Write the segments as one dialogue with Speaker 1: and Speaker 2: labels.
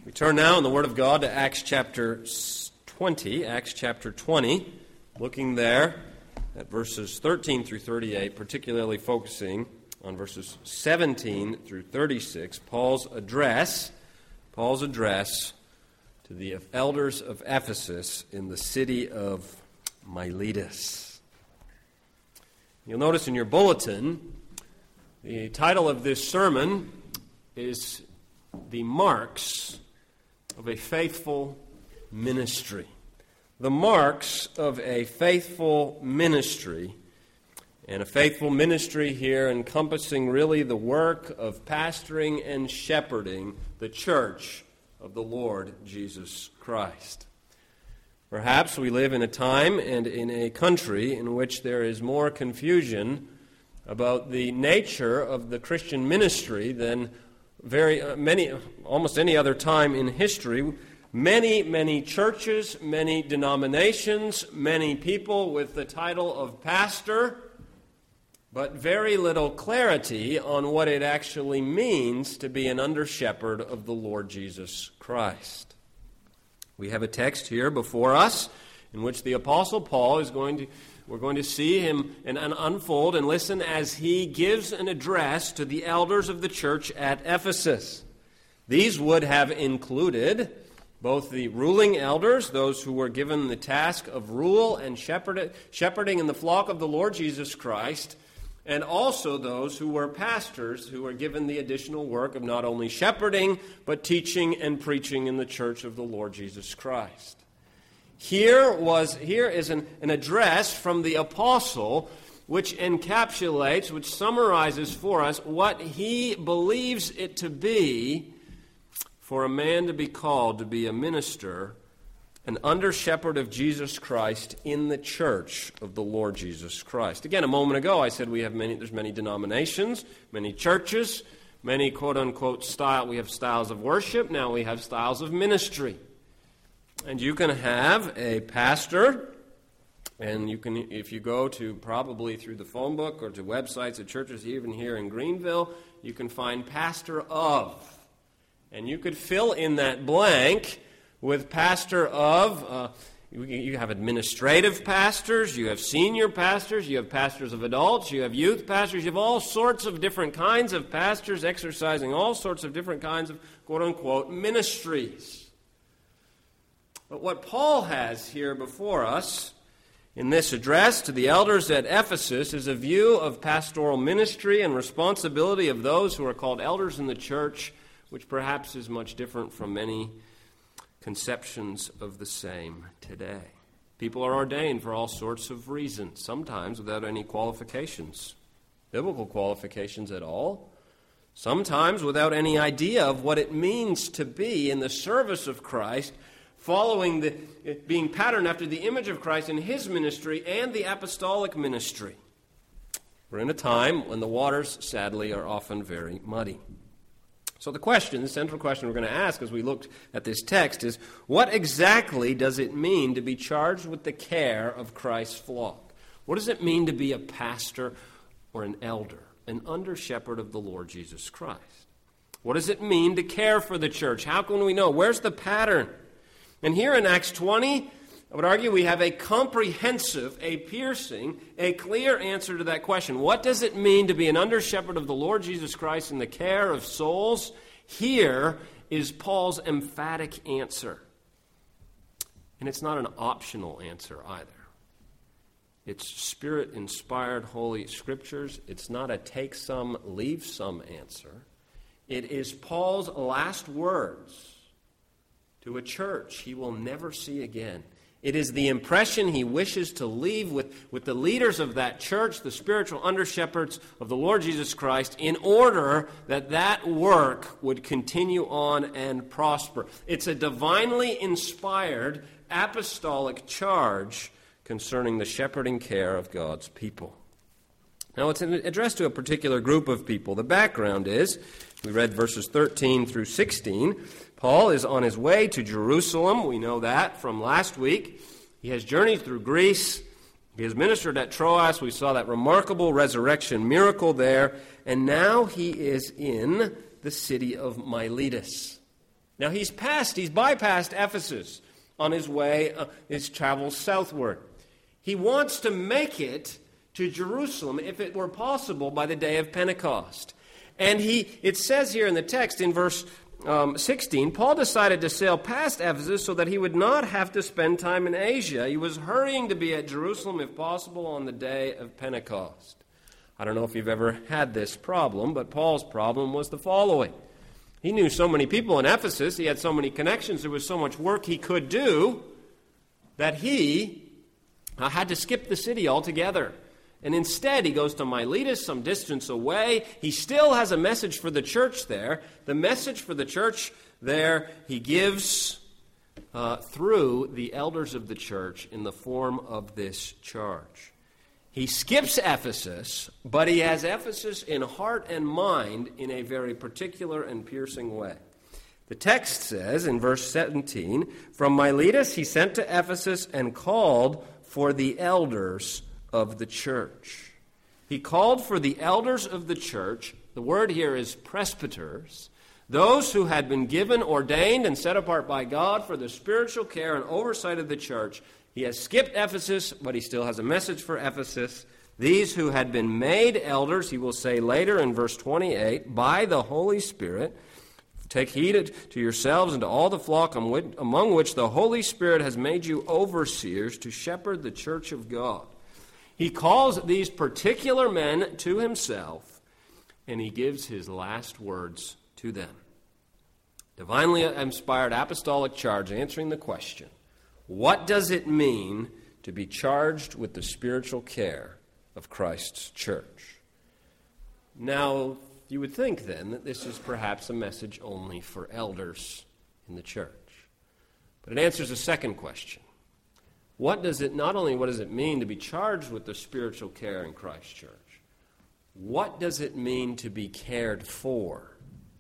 Speaker 1: We turn now in the Word of God to Acts chapter 20, looking there at verses 13 through 38, particularly focusing on verses 17 through 36, Paul's address to the elders of Ephesus in the city of Miletus. You'll notice in your bulletin, the title of this sermon is The Marks of a Faithful Ministry. The marks of a faithful ministry. And a faithful ministry here encompassing really the work of pastoring and shepherding the church of the Lord Jesus Christ. Perhaps we live in a time and in a country in which there is more confusion about the nature of the Christian ministry than almost any other time in history. Many churches, many denominations, many people with the title of pastor, but very little clarity on what it actually means to be an under-shepherd of the Lord Jesus Christ. We have a text here before us in which the Apostle Paul we're going to see him and unfold and listen as he gives an address to the elders of the church at Ephesus. These would have included both the ruling elders, those who were given the task of rule and shepherding in the flock of the Lord Jesus Christ, and also those who were pastors, who were given the additional work of not only shepherding, but teaching and preaching in the church of the Lord Jesus Christ. Here is an address from the apostle which encapsulates, which summarizes for us what he believes it to be for a man to be called to be a minister, an under-shepherd of Jesus Christ in the church of the Lord Jesus Christ. Again, a moment ago I said there's many denominations, many churches, many quote-unquote we have styles of worship, now we have styles of ministry. And you can have a pastor, and you can, if you go to probably through the phone book or to websites of churches, even here in Greenville, you can find pastor of. And you could fill in that blank with pastor of. You have administrative pastors, you have senior pastors, you have pastors of adults, you have youth pastors, you have all sorts of different kinds of pastors exercising all sorts of different kinds of quote-unquote ministries. But what Paul has here before us in this address to the elders at Ephesus is a view of pastoral ministry and responsibility of those who are called elders in the church, which perhaps is much different from many conceptions of the same today. People are ordained for all sorts of reasons, sometimes without any qualifications, biblical qualifications at all, sometimes without any idea of what it means to be in the service of Christ, being patterned after the image of Christ in his ministry and the apostolic ministry. We're in a time when the waters, sadly, are often very muddy. So the central question we're going to ask as we look at this text is, what exactly does it mean to be charged with the care of Christ's flock? What does it mean to be a pastor or an elder, an under-shepherd of the Lord Jesus Christ? What does it mean to care for the church? How can we know? Where's the pattern? And here in Acts 20, I would argue we have a comprehensive, a piercing, a clear answer to that question. What does it mean to be an under-shepherd of the Lord Jesus Christ in the care of souls? Here is Paul's emphatic answer. And it's not an optional answer either. It's Spirit-inspired Holy Scriptures. It's not a take some, leave some answer. It is Paul's last words to a church he will never see again. It is the impression he wishes to leave with the leaders of that church, the spiritual under-shepherds of the Lord Jesus Christ, in order that work would continue on and prosper. It's a divinely inspired apostolic charge concerning the shepherding care of God's people. Now, it's addressed to a particular group of people. The background is, we read verses 13 through 16, Paul is on his way to Jerusalem. We know that from last week. He has journeyed through Greece. He has ministered at Troas. We saw that remarkable resurrection miracle there. And now he is in the city of Miletus. Now he's bypassed Ephesus on his way, his travels southward. He wants to make it to Jerusalem, if it were possible, by the day of Pentecost. And it says here in the text in verse 16, Paul decided to sail past Ephesus so that he would not have to spend time in Asia. He was hurrying to be at Jerusalem, if possible, on the day of Pentecost. I don't know if you've ever had this problem, but Paul's problem was the following. He knew so many people in Ephesus, he had so many connections, there was so much work he could do, that he had to skip the city altogether. And instead, he goes to Miletus, some distance away. He still has a message for the church there. The message for the church there he gives through the elders of the church in the form of this charge. He skips Ephesus, but he has Ephesus in heart and mind in a very particular and piercing way. The text says in verse 17, "From Miletus he sent to Ephesus and called for the elders of the church." He called for the elders of the church. The word here is presbyters, those who had been given, ordained, and set apart by God for the spiritual care and oversight of the church. He has skipped Ephesus, but he still has a message for Ephesus. These who had been made elders, he will say later in verse 28, by the Holy Spirit, take heed to yourselves and to all the flock among which the Holy Spirit has made you overseers to shepherd the church of God. He calls these particular men to himself, and he gives his last words to them. Divinely inspired apostolic charge answering the question, what does it mean to be charged with the spiritual care of Christ's church? Now, you would think then that this is perhaps a message only for elders in the church. But it answers a second question. What does it mean to be charged with the spiritual care in Christ's church? What does it mean to be cared for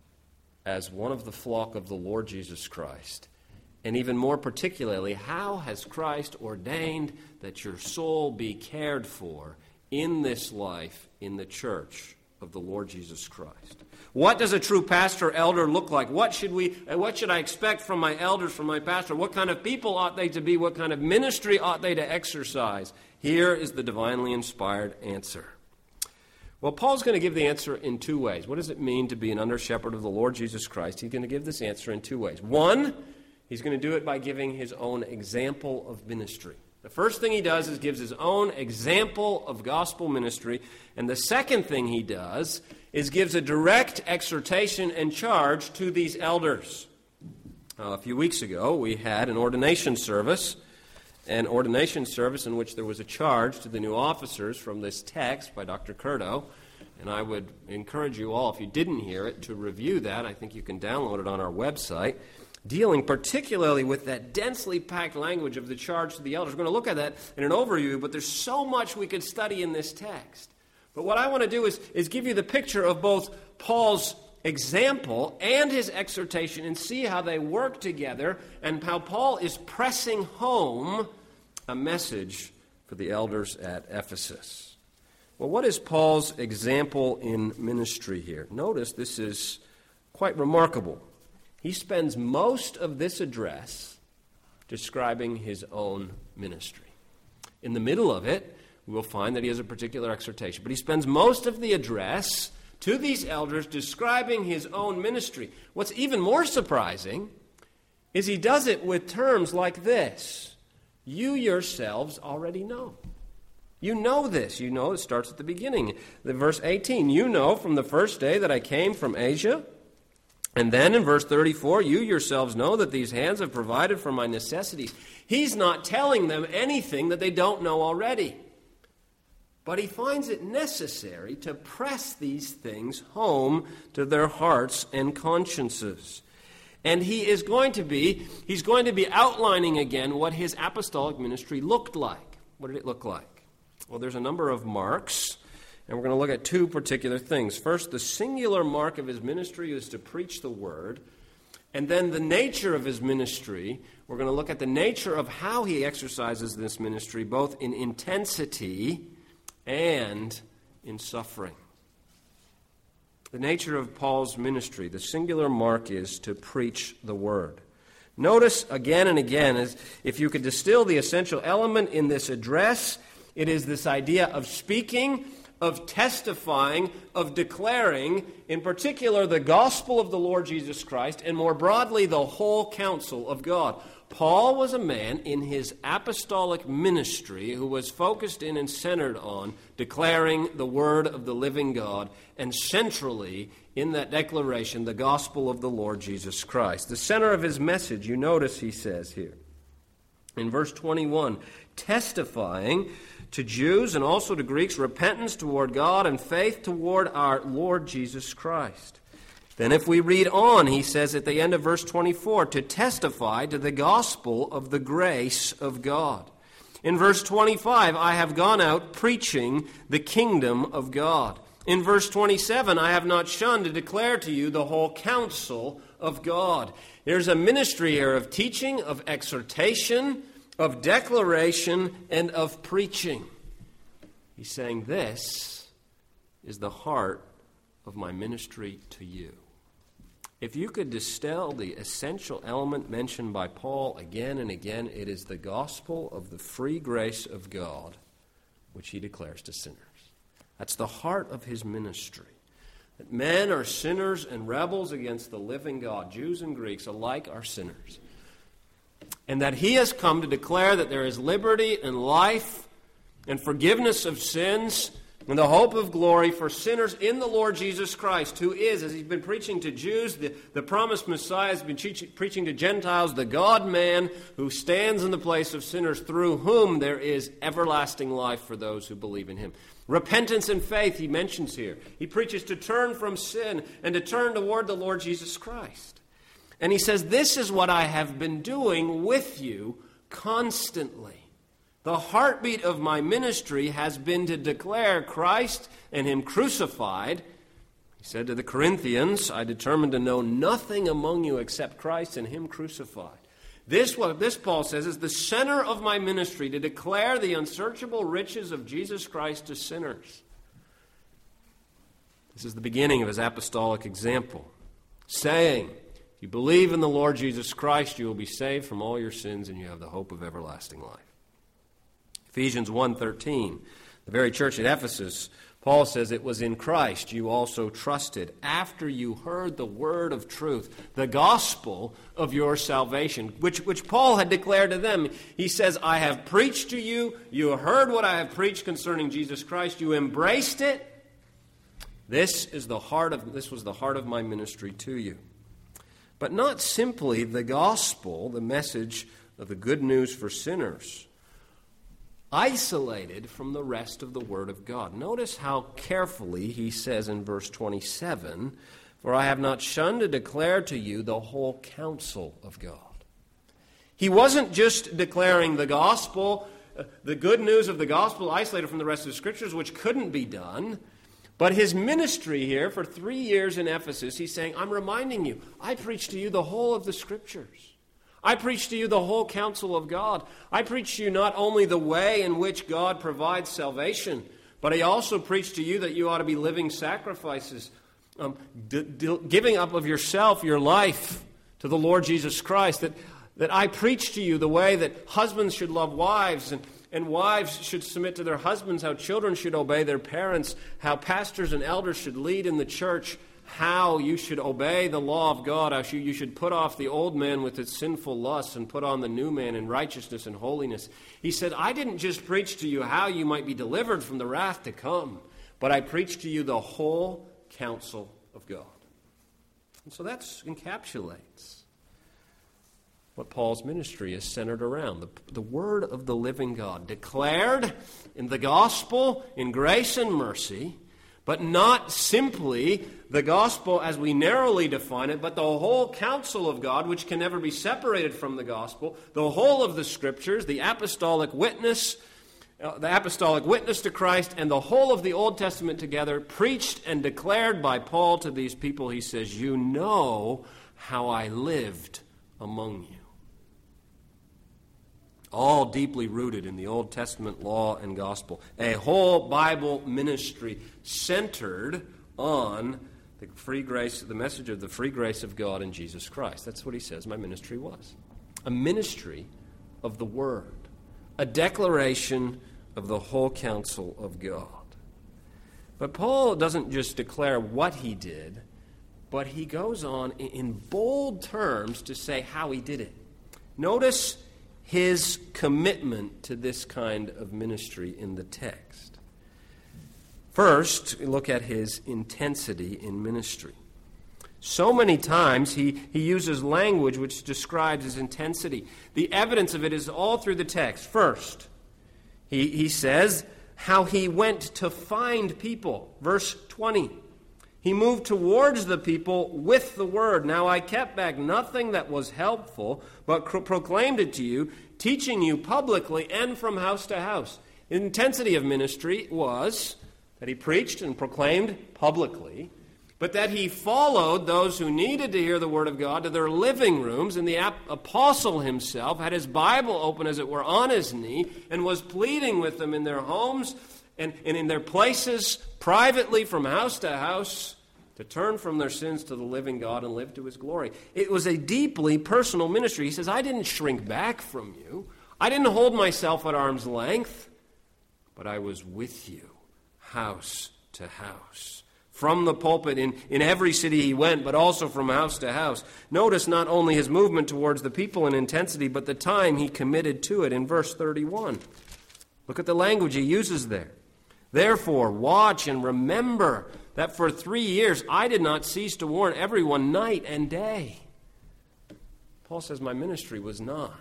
Speaker 1: as one of the flock of the Lord Jesus Christ? And even more particularly, how has Christ ordained that your soul be cared for in this life in the church of the Lord Jesus Christ? What does a true pastor or elder look like? What should I expect from my elders, from my pastor? What kind of people ought they to be? What kind of ministry ought they to exercise? Here is the divinely inspired answer. Well, Paul's going to give the answer in two ways. What does it mean to be an under-shepherd of the Lord Jesus Christ? He's going to give this answer in two ways. One, he's going to do it by giving his own example of ministry. The first thing he does is gives his own example of gospel ministry. And the second thing he does is gives a direct exhortation and charge to these elders. A few weeks ago, we had an ordination service in which there was a charge to the new officers from this text by Dr. Curto. And I would encourage you all, if you didn't hear it, to review that. I think you can download it on our website, dealing particularly with that densely packed language of the charge to the elders. We're going to look at that in an overview, but there's so much we could study in this text. But what I want to do is give you the picture of both Paul's example and his exhortation and see how they work together and how Paul is pressing home a message for the elders at Ephesus. Well, what is Paul's example in ministry here? Notice this is quite remarkable. He spends most of this address describing his own ministry. In the middle of it, we will find that he has a particular exhortation. But he spends most of the address to these elders describing his own ministry. What's even more surprising is he does it with terms like this. You yourselves already know. You know this. You know it starts at the beginning. Verse 18, you know from the first day that I came from Asia. And then in verse 34, you yourselves know that these hands have provided for my necessities. He's not telling them anything that they don't know already. But he finds it necessary to press these things home to their hearts and consciences. And he's going to be outlining again what his apostolic ministry looked like. What did it look like? Well, there's a number of marks. And we're going to look at two particular things. First, the singular mark of his ministry is to preach the word. And then the nature of his ministry, we're going to look at the nature of how he exercises this ministry, both in intensity and in suffering. The nature of Paul's ministry, the singular mark is to preach the word. Notice again and again, as if you could distill the essential element in this address, it is this idea of speaking, of testifying, of declaring, in particular, the gospel of the Lord Jesus Christ, and more broadly, the whole counsel of God. Paul was a man in his apostolic ministry who was focused in and centered on declaring the word of the living God, and centrally in that declaration, the gospel of the Lord Jesus Christ. The center of his message, you notice he says here, in verse 21, testifying to Jews and also to Greeks repentance toward God and faith toward our Lord Jesus Christ. Then if we read on, he says at the end of verse 24, to testify to the gospel of the grace of God. In verse 25, I have gone out preaching the kingdom of God. In verse 27, I have not shunned to declare to you the whole counsel of God. There's a ministry here of teaching, of exhortation, of declaration, and of preaching. He's saying this is the heart of my ministry to you. If you could distill the essential element mentioned by Paul again and again, it is the gospel of the free grace of God, which he declares to sinners. That's the heart of his ministry. That men are sinners and rebels against the living God. Jews and Greeks alike are sinners. And that he has come to declare that there is liberty and life and forgiveness of sins and the hope of glory for sinners in the Lord Jesus Christ, who is, as he's been preaching to Jews, the promised Messiah, has been preaching to Gentiles, the God-man who stands in the place of sinners, through whom there is everlasting life for those who believe in him. Repentance and faith, he mentions here. He preaches to turn from sin and to turn toward the Lord Jesus Christ. And he says, this is what I have been doing with you constantly. The heartbeat of my ministry has been to declare Christ and him crucified. He said to the Corinthians, I determined to know nothing among you except Christ and him crucified. This, Paul says, is the center of my ministry, to declare the unsearchable riches of Jesus Christ to sinners. This is the beginning of his apostolic example, saying, if you believe in the Lord Jesus Christ, you will be saved from all your sins and you have the hope of everlasting life. Ephesians 1:13, the very church at Ephesus, Paul says, it was in Christ you also trusted after you heard the word of truth, the gospel of your salvation, which Paul had declared to them. He says, I have preached to you, you heard what I have preached concerning Jesus Christ, you embraced it. This was the heart of my ministry to you. But not simply the gospel, the message of the good news for sinners, isolated from the rest of the Word of God. Notice how carefully he says in verse 27, for I have not shunned to declare to you the whole counsel of God. He wasn't just declaring the gospel, the good news of the gospel isolated from the rest of the Scriptures, which couldn't be done, but his ministry here for 3 years in Ephesus, he's saying, I'm reminding you, I preach to you the whole of the Scriptures. I preach to you the whole counsel of God. I preach to you not only the way in which God provides salvation, but I also preach to you that you ought to be living sacrifices, giving up of yourself, your life, to the Lord Jesus Christ. That I preach to you the way that husbands should love wives, and wives should submit to their husbands, how children should obey their parents, how pastors and elders should lead in the church, how you should obey the law of God, how you should put off the old man with its sinful lusts and put on the new man in righteousness and holiness. He said, I didn't just preach to you how you might be delivered from the wrath to come, but I preached to you the whole counsel of God. And so that encapsulates what Paul's ministry is centered around. The word of the living God, declared in the gospel, in grace and mercy, but not simply the gospel as we narrowly define it, but the whole counsel of God, which can never be separated from the gospel, the whole of the Scriptures, the apostolic witness to Christ, and the whole of the Old Testament together, preached and declared by Paul to these people. He says, you know how I lived among you. All deeply rooted in the Old Testament law and gospel. A whole Bible ministry centered on the message of the free grace of God in Jesus Christ. That's what he says my ministry was. A ministry of the Word. A declaration of the whole counsel of God. But Paul doesn't just declare what he did, but he goes on in bold terms to say how he did it. Notice his commitment to this kind of ministry in the text. First, look at his intensity in ministry. So many times he uses language which describes his intensity. The evidence of it is all through the text. First, he says how he went to find people. Verse 20. He moved towards the people with the word. Now I kept back nothing that was helpful, but proclaimed it to you, teaching you publicly and from house to house. The intensity of ministry was that he preached and proclaimed publicly, but that he followed those who needed to hear the word of God to their living rooms, and the apostle himself had his Bible open, as it were, on his knee, and was pleading with them in their homes and in their places, privately from house to house, to turn from their sins to the living God and live to his glory. It was a deeply personal ministry. He says, I didn't shrink back from you. I didn't hold myself at arm's length, but I was with you, house to house. From the pulpit in every city he went, but also from house to house. Notice not only his movement towards the people in intensity, but the time he committed to it in verse 31. Look at the language he uses there. Therefore, watch and remember that for 3 years I did not cease to warn everyone night and day. Paul says my ministry was not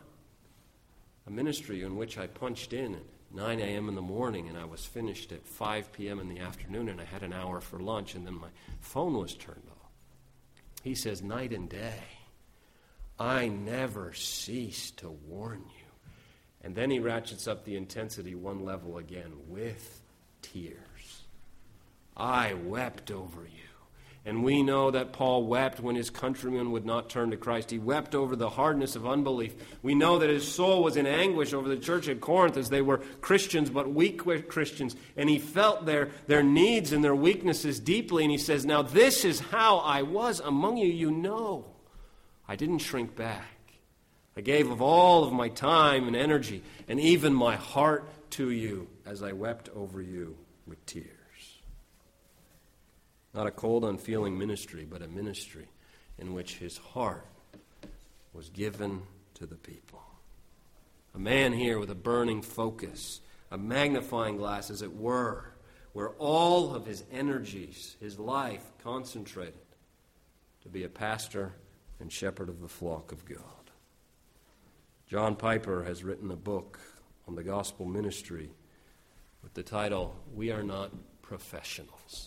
Speaker 1: a ministry in which I punched in at 9 a.m. in the morning and I was finished at 5 p.m. in the afternoon and I had an hour for lunch and then my phone was turned off. He says night and day, I never cease to warn you. And then he ratchets up the intensity one level again with tears. I wept over you. And we know that Paul wept when his countrymen would not turn to Christ. He wept over the hardness of unbelief. We know that his soul was in anguish over the church at Corinth as they were Christians, but weak Christians. And he felt their needs and their weaknesses deeply. And he says, now this is how I was among you. You know, I didn't shrink back. I gave of all of my time and energy and even my heart to you as I wept over you with tears. Not a cold, unfeeling ministry, but a ministry in which his heart was given to the people. A man here with a burning focus, a magnifying glass, as it were, where all of his energies, his life, concentrated to be a pastor and shepherd of the flock of God. John Piper has written a book on the gospel ministry with the title, We Are Not Professionals.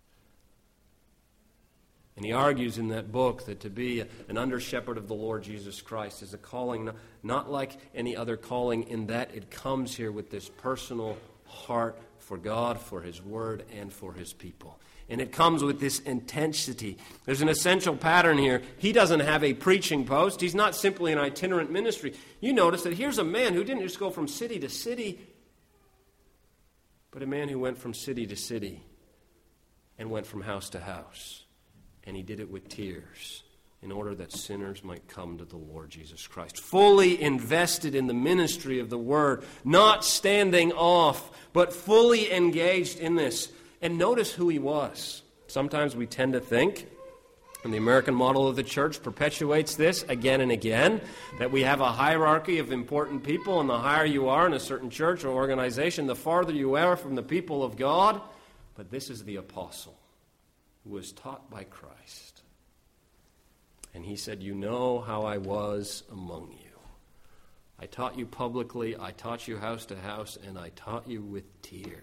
Speaker 1: And he argues in that book that to be an under-shepherd of the Lord Jesus Christ is a calling not like any other calling in that it comes here with this personal heart for God, for his word, and for his people. And it comes with this intensity. There's an essential pattern here. He doesn't have a preaching post. He's not simply an itinerant ministry. You notice that here's a man who didn't just go from city to city, but a man who went from city to city and went from house to house. And he did it with tears in order that sinners might come to the Lord Jesus Christ. Fully invested in the ministry of the Word, not standing off, but fully engaged in this. And notice who he was. Sometimes we tend to think, and the American model of the church perpetuates this again and again, that we have a hierarchy of important people, and the higher you are in a certain church or organization, the farther you are from the people of God. But this is the apostle who was taught by Christ. And he said, you know how I was among you. I taught you publicly, I taught you house to house, and I taught you with tears.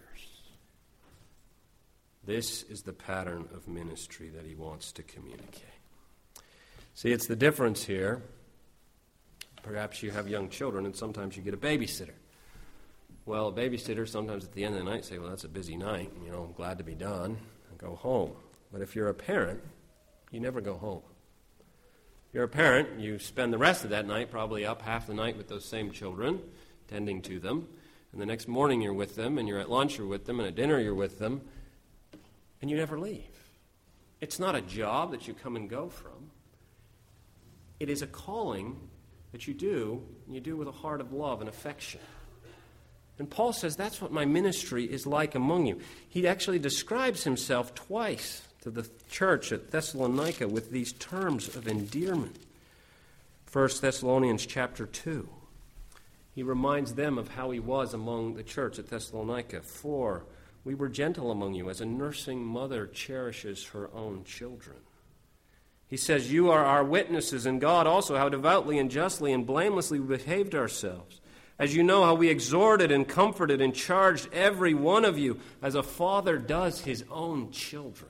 Speaker 1: This is the pattern of ministry that he wants to communicate. See, it's the difference here. Perhaps you have young children, and sometimes you get a babysitter. Well, a babysitter sometimes at the end of the night say, well, that's a busy night, I'm glad to be done, and go home. But if you're a parent, you never go home. If you're a parent, you spend the rest of that night probably up half the night with those same children, tending to them. And the next morning you're with them, and you're at lunch you're with them, and at dinner you're with them, and you never leave. It's not a job that you come and go from. It is a calling that you do, and you do with a heart of love and affection. And Paul says that's what my ministry is like among you. He actually describes himself twice to the church at Thessalonica with these terms of endearment. 1 Thessalonians chapter 2. He reminds them of how he was among the church at Thessalonica. For we were gentle among you, as a nursing mother cherishes her own children. He says, you are our witnesses, and God also, how devoutly and justly and blamelessly we behaved ourselves. As you know, how we exhorted and comforted and charged every one of you, as a father does his own children.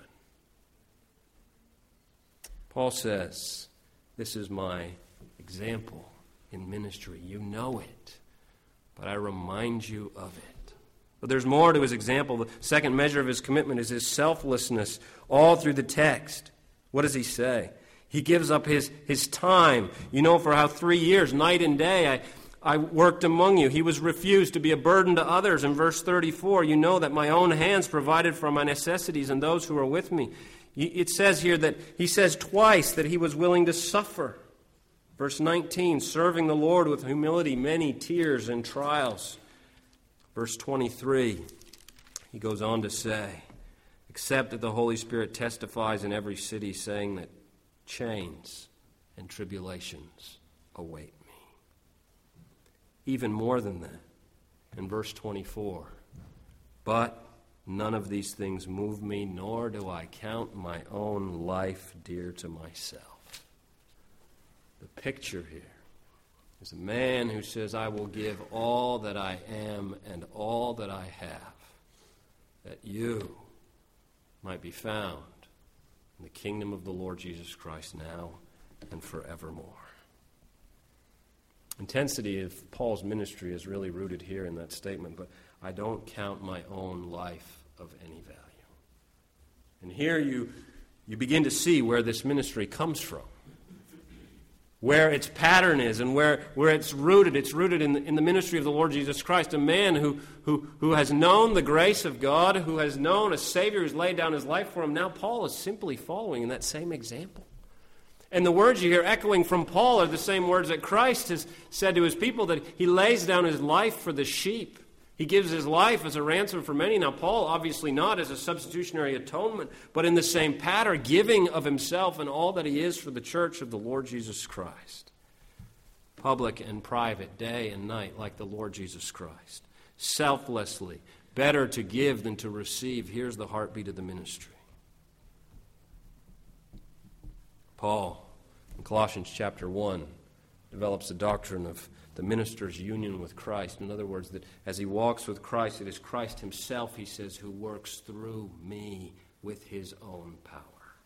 Speaker 1: Paul says, this is my example in ministry. You know it, but I remind you of it. But there's more to his example. The second measure of his commitment is his selflessness all through the text. What does he say? He gives up his time. You know, for how 3 years, night and day, I worked among you. He was refused to be a burden to others. In verse 34, you know that my own hands provided for my necessities and those who are with me. It says here that he says twice that he was willing to suffer. Verse 19, serving the Lord with humility, many tears and trials. Verse 23, he goes on to say, except that the Holy Spirit testifies in every city, saying that chains and tribulations await me. Even more than that, in verse 24, but none of these things move me, nor do I count my own life dear to myself. The picture here is a man who says, I will give all that I am and all that I have, that you might be found in the kingdom of the Lord Jesus Christ now and forevermore. Intensity of Paul's ministry is really rooted here in that statement, but I don't count my own life of any value. And here you begin to see where this ministry comes from, where its pattern is and where it's rooted. It's rooted in the ministry of the Lord Jesus Christ, a man who has known the grace of God, who has known a Savior who's laid down his life for him. Now Paul is simply following in that same example. And the words you hear echoing from Paul are the same words that Christ has said to his people, that he lays down his life for the sheep. He gives his life as a ransom for many. Now, Paul, obviously not as a substitutionary atonement, but in the same pattern, giving of himself and all that he is for the church of the Lord Jesus Christ. Public and private, day and night, like the Lord Jesus Christ. Selflessly, better to give than to receive. Here's the heartbeat of the ministry. Paul, in Colossians chapter 1, develops the doctrine of the minister's union with Christ. In other words, that as he walks with Christ, it is Christ himself, he says, who works through me with his own power.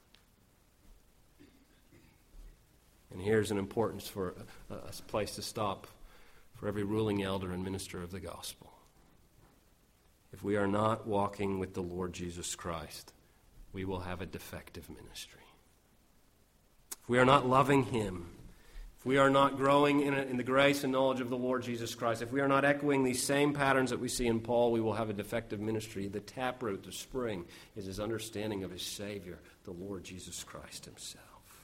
Speaker 1: And here's an importance for a place to stop for every ruling elder and minister of the gospel. If we are not walking with the Lord Jesus Christ, we will have a defective ministry. If we are not loving him, if we are not growing in the grace and knowledge of the Lord Jesus Christ, if we are not echoing these same patterns that we see in Paul, we will have a defective ministry. The taproot, the spring, is his understanding of his Savior, the Lord Jesus Christ himself.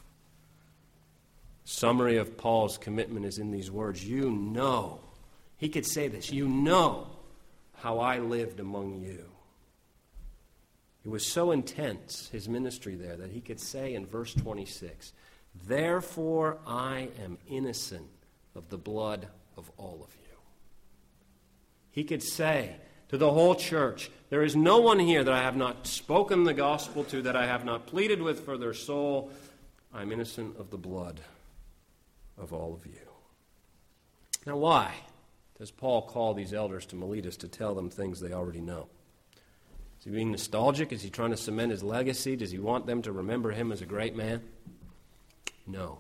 Speaker 1: Summary of Paul's commitment is in these words. You know, he could say this, you know how I lived among you. It was so intense, his ministry there, that he could say in verse 26, therefore I am innocent of the blood of all of you. He could say to the whole church, there is no one here that I have not spoken the gospel to, that I have not pleaded with for their soul. I'm innocent of the blood of all of you. Now why does Paul call these elders to Miletus to tell them things they already know? Is he being nostalgic? Is he trying to cement his legacy? Does he want them to remember him as a great man? No.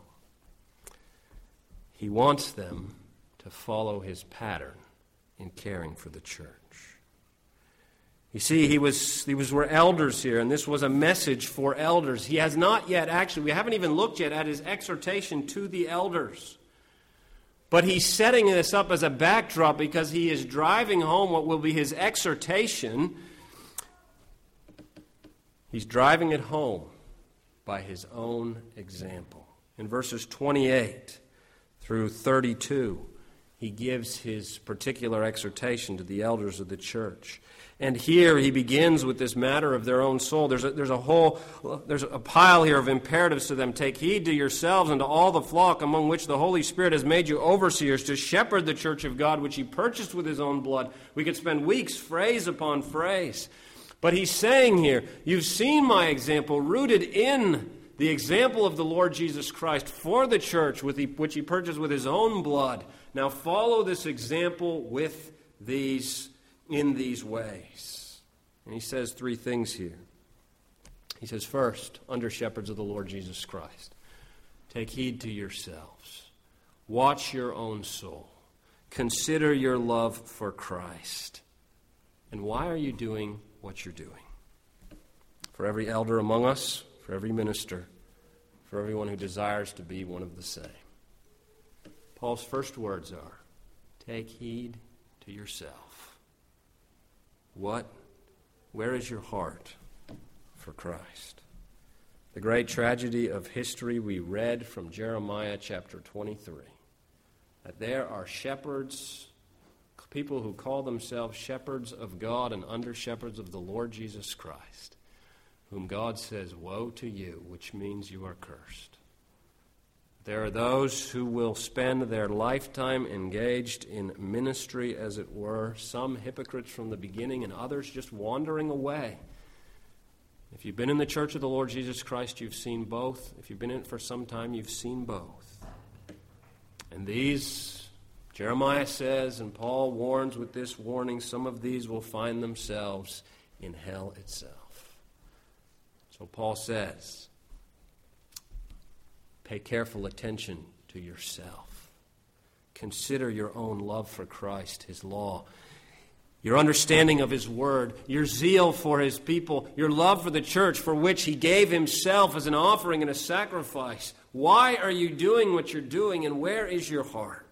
Speaker 1: He wants them to follow his pattern in caring for the church. You see, he were elders here, and this was a message for elders. He has not yet, actually, we haven't even looked yet at his exhortation to the elders. But he's setting this up as a backdrop because he is driving home what will be his exhortation. He's driving it home by his own example. In verses 28 through 32, he gives his particular exhortation to the elders of the church. And here he begins with this matter of their own soul. There's a pile here of imperatives to them. Take heed to yourselves and to all the flock among which the Holy Spirit has made you overseers to shepherd the church of God, which he purchased with his own blood. We could spend weeks, phrase upon phrase. But he's saying here, you've seen my example rooted in the example of the Lord Jesus Christ for the church, which he purchased with his own blood. Now follow this example in these ways. And he says three things here. He says, first, under shepherds of the Lord Jesus Christ, take heed to yourselves. Watch your own soul. Consider your love for Christ. And why are you doing what you're doing? For every elder among us, for every minister, for everyone who desires to be one of the same. Paul's first words are, take heed to yourself. Where is your heart for Christ? The great tragedy of history we read from Jeremiah chapter 23, that there are shepherds, people who call themselves shepherds of God and under shepherds of the Lord Jesus Christ, whom God says, woe to you, which means you are cursed. There are those who will spend their lifetime engaged in ministry, as it were, some hypocrites from the beginning and others just wandering away. If you've been in the church of the Lord Jesus Christ, you've seen both. If you've been in it for some time, you've seen both. And these, Jeremiah says, and Paul warns with this warning, some of these will find themselves in hell itself. So Paul says, pay careful attention to yourself. Consider your own love for Christ, his law, your understanding of his word, your zeal for his people, your love for the church for which he gave himself as an offering and a sacrifice. Why are you doing what you're doing, and where is your heart?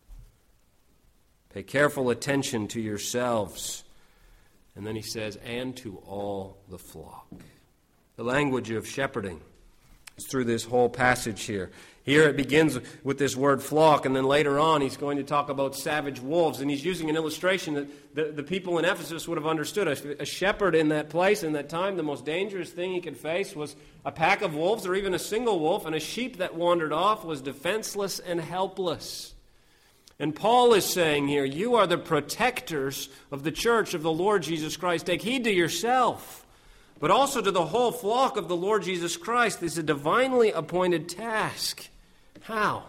Speaker 1: Pay careful attention to yourselves. And then he says, and to all the flock. The language of shepherding is through this whole passage here. Here it begins with this word flock, and then later on he's going to talk about savage wolves, and he's using an illustration that the people in Ephesus would have understood. A shepherd in that place, in that time, the most dangerous thing he could face was a pack of wolves or even a single wolf, and a sheep that wandered off was defenseless and helpless. And Paul is saying here, you are the protectors of the church of the Lord Jesus Christ. Take heed to yourself, but also to the whole flock of the Lord Jesus Christ. This is a divinely appointed task. How?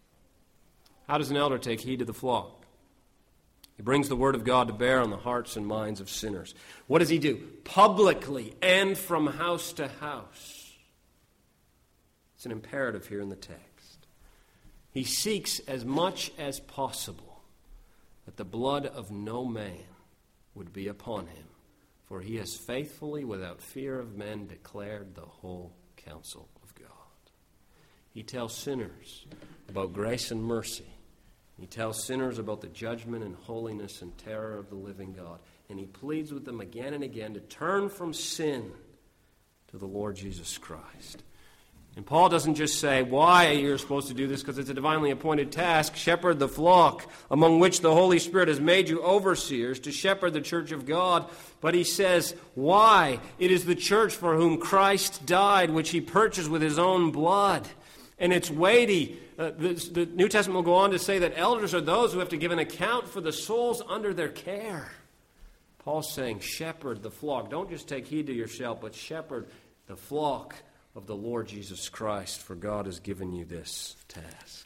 Speaker 1: How does an elder take heed to the flock? He brings the word of God to bear on the hearts and minds of sinners. What does he do? Publicly and from house to house. It's an imperative here in the text. He seeks as much as possible that the blood of no man would be upon him, for he has faithfully, without fear of men, declared the whole counsel of God. He tells sinners about grace and mercy. He tells sinners about the judgment and holiness and terror of the living God. And he pleads with them again and again to turn from sin to the Lord Jesus Christ. And Paul doesn't just say why you're supposed to do this, because it's a divinely appointed task. Shepherd the flock, among which the Holy Spirit has made you overseers, to shepherd the church of God. But he says why. It is the church for whom Christ died, which he purchased with his own blood. And it's weighty. The New Testament will go on to say that elders are those who have to give an account for the souls under their care. Paul's saying, shepherd the flock. Don't just take heed to yourself, but shepherd the flock of the Lord Jesus Christ, for God has given you this task.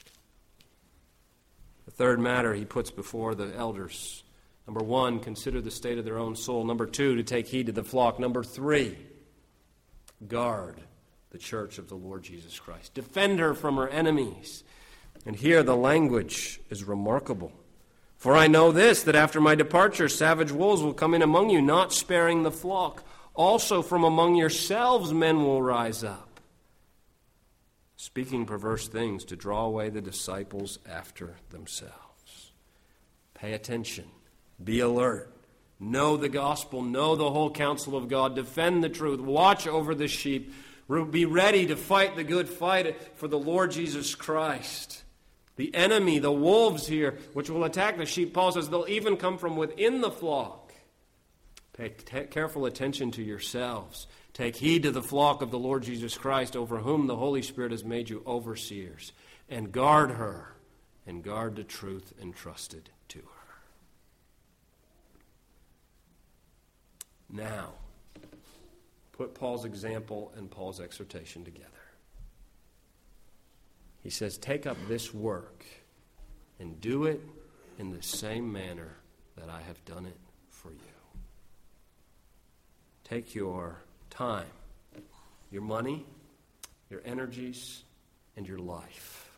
Speaker 1: The third matter he puts before the elders. Number one, consider the state of their own soul. Number two, to take heed to the flock. Number three, guard the church of the Lord Jesus Christ. Defend her from her enemies. And here the language is remarkable. For I know this, that after my departure, savage wolves will come in among you, not sparing the flock. Also from among yourselves men will rise up, speaking perverse things to draw away the disciples after themselves. Pay attention. Be alert. Know the gospel. Know the whole counsel of God. Defend the truth. Watch over the sheep. Be ready to fight the good fight for the Lord Jesus Christ. The enemy, the wolves here, which will attack the sheep, Paul says they'll even come from within the flock. Pay careful attention to yourselves. Take heed to the flock of the Lord Jesus Christ, over whom the Holy Spirit has made you overseers. And guard her, and guard the truth entrusted to her. Now, put Paul's example and Paul's exhortation together. He says, take up this work and do it in the same manner that I have done it for you. Take your time, your money, your energies, and your life.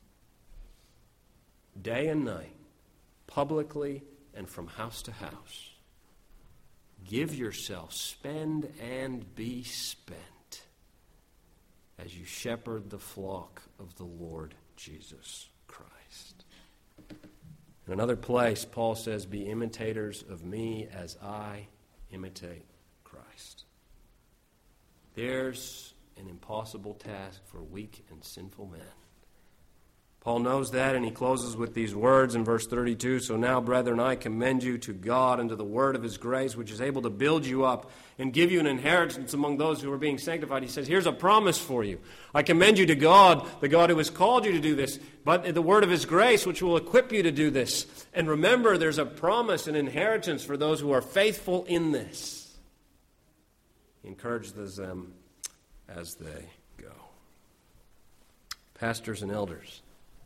Speaker 1: Day and night, publicly and from house to house. Give yourself, spend and be spent as you shepherd the flock of the Lord Jesus Christ. In another place, Paul says, be imitators of me as I imitate Christ. There's an impossible task for weak and sinful men. Paul knows that, and he closes with these words in verse 32. So now, brethren, I commend you to God and to the word of his grace, which is able to build you up and give you an inheritance among those who are being sanctified. He says, here's a promise for you. I commend you to God, the God who has called you to do this, but the word of his grace, which will equip you to do this. And remember, there's a promise, an inheritance for those who are faithful in this. He encourages them as they go. Pastors and elders,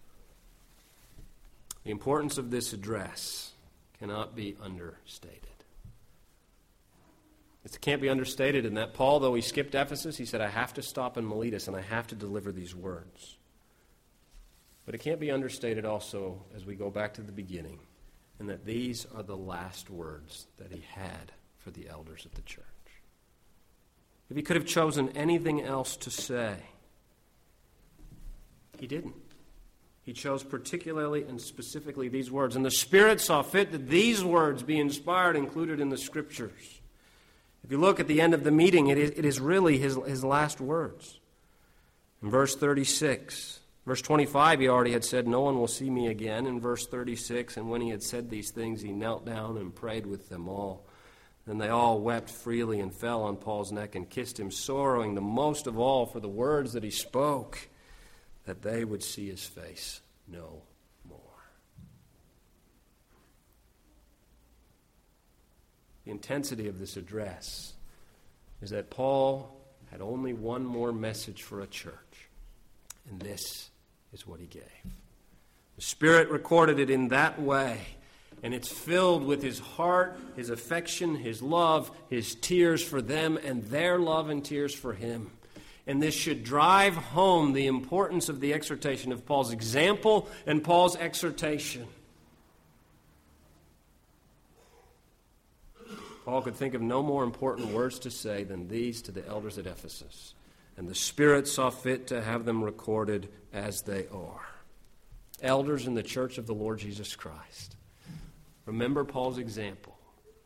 Speaker 1: the importance of this address cannot be understated. It can't be understated in that Paul, though he skipped Ephesus, he said, I have to stop in Miletus and I have to deliver these words. But it can't be understated also as we go back to the beginning, and that these are the last words that he had for the elders of the church. If he could have chosen anything else to say, he didn't. He chose particularly and specifically these words. And the Spirit saw fit that these words be inspired, included in the Scriptures. If you look at the end of the meeting, it is really his last words. In verse 36, verse 25, he already had said, no one will see me again. In verse 36, and when he had said these things, he knelt down and prayed with them all. Then they all wept freely and fell on Paul's neck and kissed him, sorrowing the most of all for the words that he spoke, that they would see his face no more. The intensity of this address is that Paul had only one more message for a church, and this is what he gave. The Spirit recorded it in that way, and it's filled with his heart, his affection, his love, his tears for them, and their love and tears for him. And this should drive home the importance of the exhortation, of Paul's example and Paul's exhortation. Paul could think of no more important words to say than these to the elders at Ephesus. And the Spirit saw fit to have them recorded as they are. Elders in the church of the Lord Jesus Christ, remember Paul's example.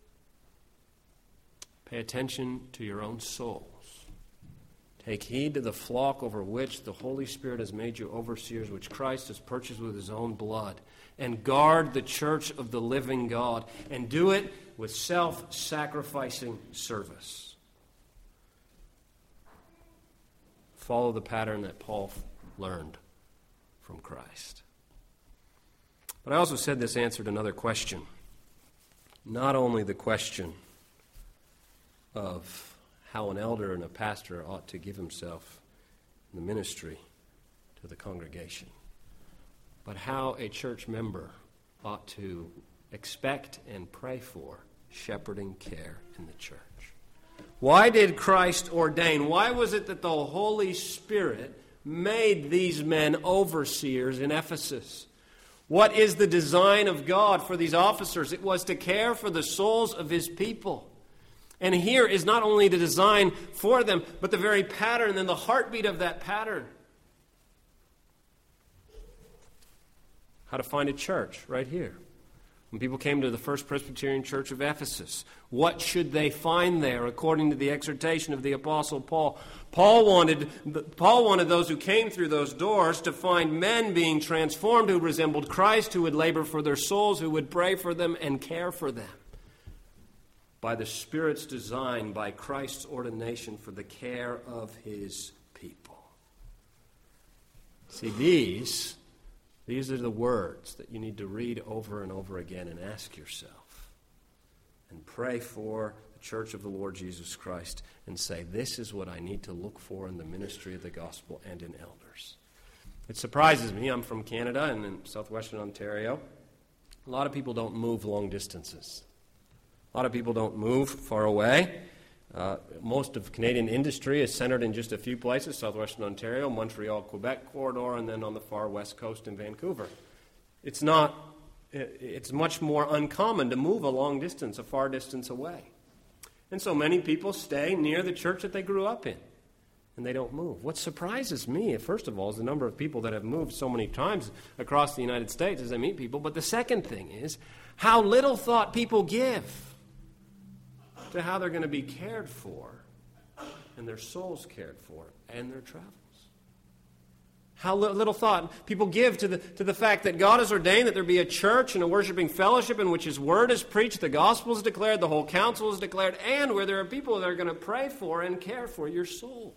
Speaker 1: Pay attention to your own souls. Take heed to the flock over which the Holy Spirit has made you overseers, which Christ has purchased with his own blood. And guard the church of the living God. And do it with self-sacrificing service. Follow the pattern that Paul learned from Christ. But I also said this answered another question. Not only the question of how an elder and a pastor ought to give himself in the ministry to the congregation, but how a church member ought to expect and pray for shepherding care in the church. Why did Christ ordain? Why was it that the Holy Spirit made these men overseers in Ephesus? What is the design of God for these officers? It was to care for the souls of his people. And here is not only the design for them, but the very pattern and the heartbeat of that pattern. How to find a church, right here. When people came to the First Presbyterian Church of Ephesus, what should they find there according to the exhortation of the Apostle Paul? Paul wanted those who came through those doors to find men being transformed who resembled Christ, who would labor for their souls, who would pray for them and care for them. By the Spirit's design, by Christ's ordination for the care of his people. See, these are the words that you need to read over and over again and ask yourself. And pray for the Church of the Lord Jesus Christ and say, this is what I need to look for in the ministry of the gospel and in elders. It surprises me. I'm from Canada and in southwestern Ontario. A lot of people don't move long distances. A lot of people don't move far away. Most of Canadian industry is centered in just a few places, southwestern Ontario, Montreal, Quebec corridor, and then on the far west coast in Vancouver. It's much more uncommon to move a long distance, a far distance away. And so many people stay near the church that they grew up in, and they don't move. What surprises me, first of all, is the number of people that have moved so many times across the United States as I meet people. But the second thing is how little thought people give to how they're going to be cared for and their souls cared for and their travels. How little thought people give to the fact that God has ordained that there be a church and a worshiping fellowship in which his word is preached, the gospel is declared, the whole counsel is declared, and where there are people that are going to pray for and care for your souls.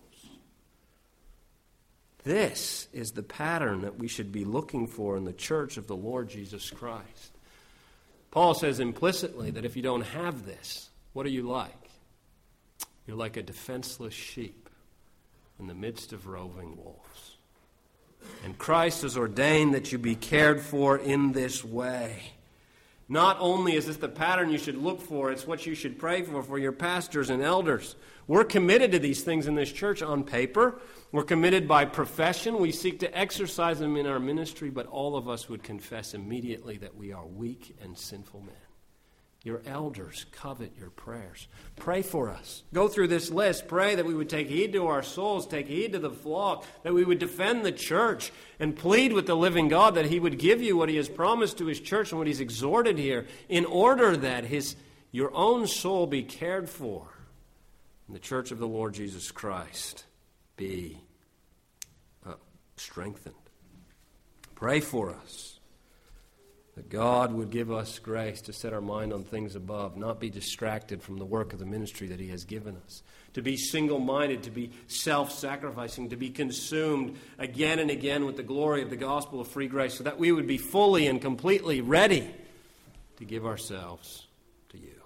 Speaker 1: This is the pattern that we should be looking for in the church of the Lord Jesus Christ. Paul says implicitly that if you don't have this, what are you like? You're like a defenseless sheep in the midst of roving wolves. And Christ has ordained that you be cared for in this way. Not only is this the pattern you should look for, it's what you should pray for your pastors and elders. We're committed to these things in this church on paper. We're committed by profession. We seek to exercise them in our ministry, but all of us would confess immediately that we are weak and sinful men. Your elders covet your prayers. Pray for us. Go through this list. Pray that we would take heed to our souls, take heed to the flock, that we would defend the church and plead with the living God that he would give you what he has promised to his church and what he's exhorted here in order that your own soul be cared for and the church of the Lord Jesus Christ be strengthened. Pray for us. That God would give us grace to set our mind on things above, not be distracted from the work of the ministry that he has given us. To be single-minded, to be self-sacrificing, to be consumed again and again with the glory of the gospel of free grace, so that we would be fully and completely ready to give ourselves to you.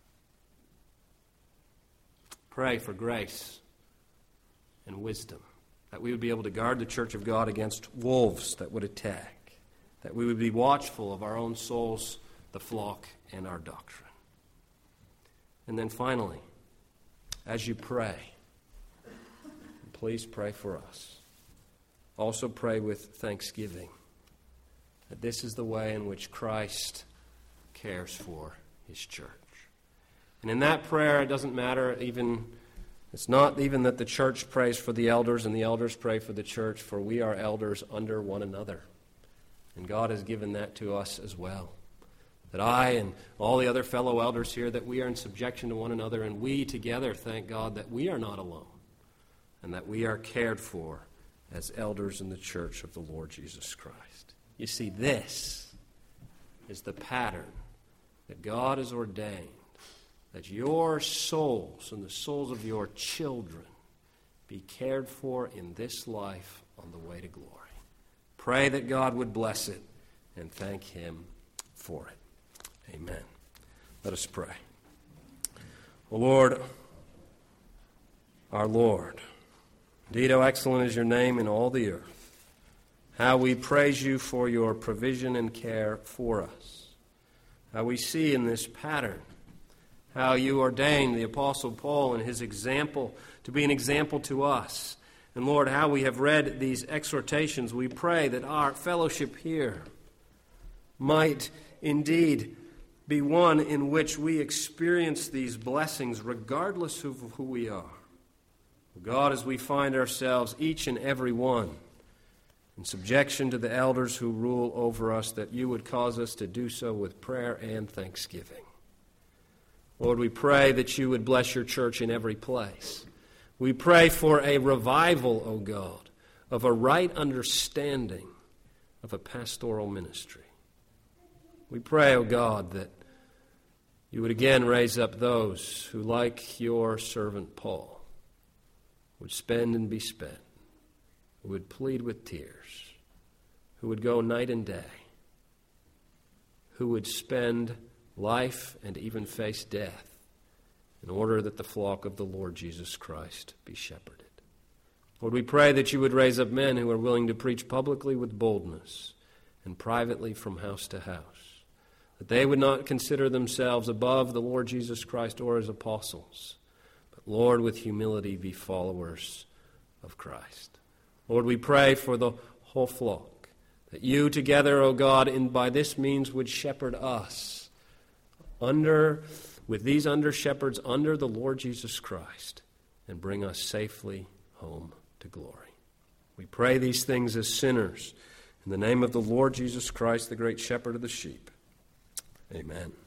Speaker 1: Pray for grace and wisdom, that we would be able to guard the church of God against wolves that would attack. That we would be watchful of our own souls, the flock, and our doctrine. And then finally, as you pray, please pray for us. Also pray with thanksgiving that this is the way in which Christ cares for his church. And in that prayer, it doesn't matter it's not even that the church prays for the elders and the elders pray for the church, for we are elders under one another. And God has given that to us as well. That I and all the other fellow elders here, that we are in subjection to one another, and we together thank God that we are not alone, and that we are cared for as elders in the church of the Lord Jesus Christ. You see, this is the pattern that God has ordained, that your souls and the souls of your children be cared for in this life on the way to glory. Pray that God would bless it and thank him for it. Amen. Let us pray. O Lord, our Lord, indeed how excellent is your name in all the earth. How we praise you for your provision and care for us. How we see in this pattern how you ordained the Apostle Paul and his example to be an example to us. And Lord, how we have read these exhortations, we pray that our fellowship here might indeed be one in which we experience these blessings regardless of who we are. God, as we find ourselves, each and every one, in subjection to the elders who rule over us, that you would cause us to do so with prayer and thanksgiving. Lord, we pray that you would bless your church in every place. We pray for a revival, O God, of a right understanding of a pastoral ministry. We pray, O God, that you would again raise up those who, like your servant Paul, would spend and be spent, who would plead with tears, who would go night and day, who would spend life and even face death in order that the flock of the Lord Jesus Christ be shepherded. Lord, we pray that you would raise up men who are willing to preach publicly with boldness and privately from house to house, that they would not consider themselves above the Lord Jesus Christ or his apostles, but, Lord, with humility be followers of Christ. Lord, we pray for the whole flock, that you together, O God, by this means would shepherd us with these under-shepherds under the Lord Jesus Christ and bring us safely home to glory. We pray these things as sinners in the name of the Lord Jesus Christ, the great shepherd of the sheep. Amen.